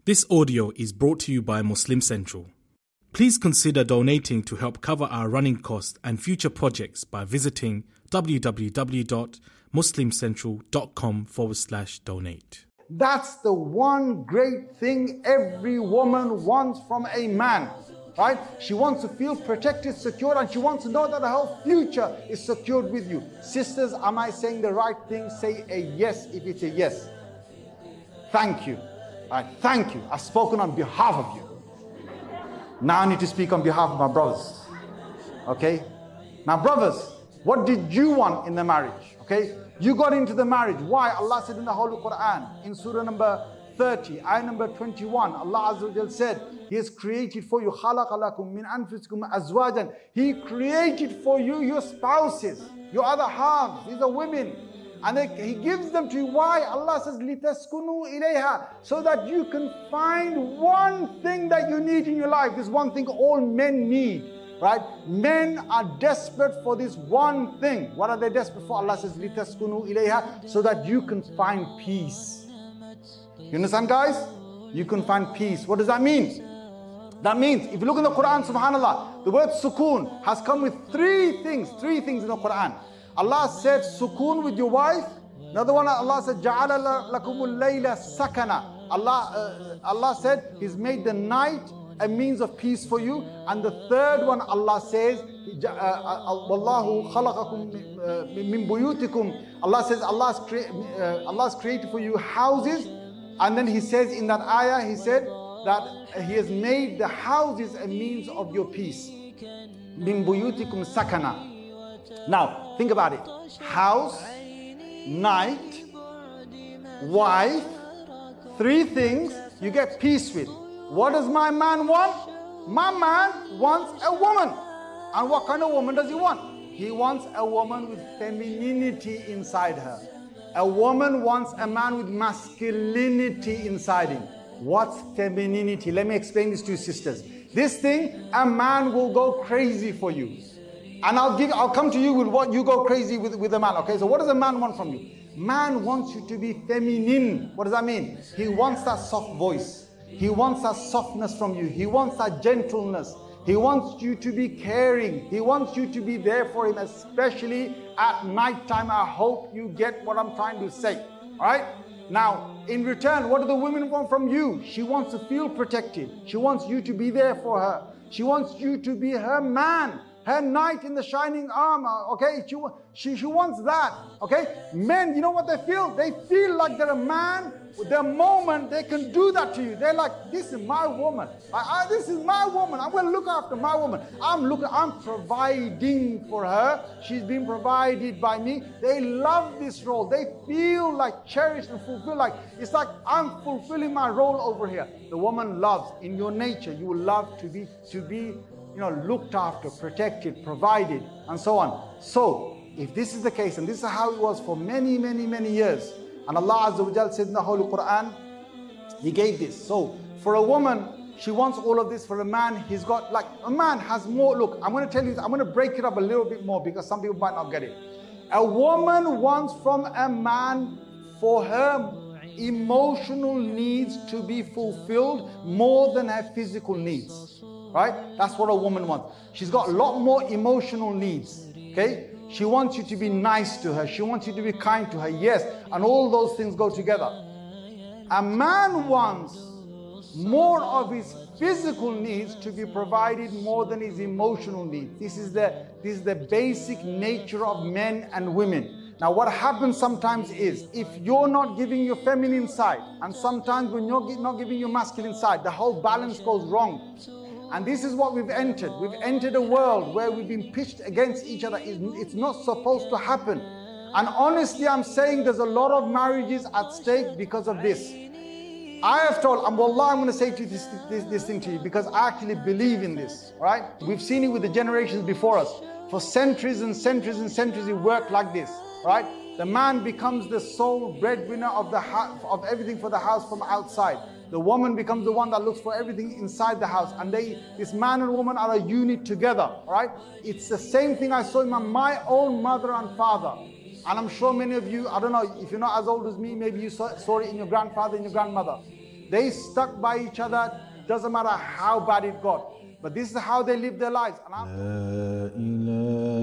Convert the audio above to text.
This audio is brought to you by Muslim Central. Please consider donating to help cover our running costs and future projects by visiting www.muslimcentral.com/donate. That's the one great thing every woman wants from a man, right? She wants to feel protected, secure, and she wants to know that her future is secured with you. Sisters, am I saying the right thing? Say a yes if it's a yes. Thank you. All right, thank you. I've spoken on behalf of you. Now I need to speak on behalf of my brothers. Okay? Now brothers, what did you want in the marriage? Okay? You got into the marriage. Why? Allah said in the Holy Quran, in Surah number 30, ayah number 21, Allah Azza wa Jal said, He has created for you, خَلَقَ لَكُم مِّنْ أَنفُسِكُمْ أَزْوَاجًا. He created for you your spouses, your other halves. These are women. And He gives them to you. Why? Allah says, لِتَسْكُنُوا إِلَيْهَا. So that you can find one thing that you need in your life. This one thing all men need. Right? Men are desperate for this one thing. What are they desperate for? Allah says, لِتَسْكُنُوا إِلَيْهَا. So that you can find peace. You understand, guys? You can find peace. What does that mean? That means, if you look in the Quran, subhanAllah, the word sukoon has come with three things in the Quran. Allah said sukoon with your wife. Another one, Allah said, جَعَلَ لَكُمُ اللَّيْلَ سَكَنًا. Allah said, He's made the night a means of peace for you. And the third one, Allah says, وَاللَّهُ خَلَقَكُم مِّن بُيُوتِكُم. Allah says, Allah's created for you houses. And then He says in that ayah, He said that He has made the houses a means of your peace. مِن بُيُوتِكُم سَكَنًا. Now, think about it. House, night, wife, three things you get peace with. What does my man want? My man wants a woman. And what kind of woman does he want? He wants a woman with femininity inside her. A woman wants a man with masculinity inside him. What's femininity? Let me explain this to you, sisters. This thing, a man will go crazy for you. And I'll come to you with what you go crazy with a man. Okay, so what does a man want from you? Man wants you to be feminine. What does that mean? He wants that soft voice. He wants that softness from you. He wants that gentleness. He wants you to be caring. He wants you to be there for him, especially at night time. I hope you get what I'm trying to say. All right? Now, in return, what do the women want from you? She wants to feel protected. She wants you to be there for her. She wants you to be her man. Her knight in the shining armor, okay? She wants that, okay? Men, you know what they feel? They feel like they're a man. The moment they can do that to you, they're like, this is my woman. This is my woman. I'm going to look after my woman. I'm providing for her. She's been provided by me. They love this role. They feel like cherished and fulfilled. Like it's like I'm fulfilling my role over here. The woman loves. In your nature, you will love to be looked after, protected, provided, and so on. So, if this is the case, and this is how it was for many, many, many years, and Allah Azza wa Jal said in the Holy Quran, He gave this. So, for a woman, she wants all of this. For a man, he's got, like, a man has more. Look, I'm going to tell you, I'm going to break it up a little bit more because some people might not get it. A woman wants from a man for her emotional needs to be fulfilled more than her physical needs. Right? That's what a woman wants. She's got a lot more emotional needs. Okay? She wants you to be nice to her. She wants you to be kind to her. Yes. And all those things go together. A man wants more of his physical needs to be provided more than his emotional needs. This is the basic nature of men and women. Now what happens sometimes is, if you're not giving your feminine side, and sometimes when you're not giving your masculine side, the whole balance goes wrong. And this is what we've entered. We've entered a world where we've been pitched against each other. It's not supposed to happen. And honestly, I'm saying there's a lot of marriages at stake because of this. I have told, Wallah, I'm going to say to you this thing to you because I actually believe in this, right? We've seen it with the generations before us. For centuries and centuries and centuries, it worked like this, right? The man becomes the sole breadwinner of everything for the house from outside. The woman becomes the one that looks for everything inside the house. And this man and woman are a unit together, right? It's the same thing I saw in my own mother and father. And I'm sure many of you, I don't know, if you're not as old as me, maybe you saw it in your grandfather and your grandmother. They stuck by each other, doesn't matter how bad it got. But this is how they live their lives. And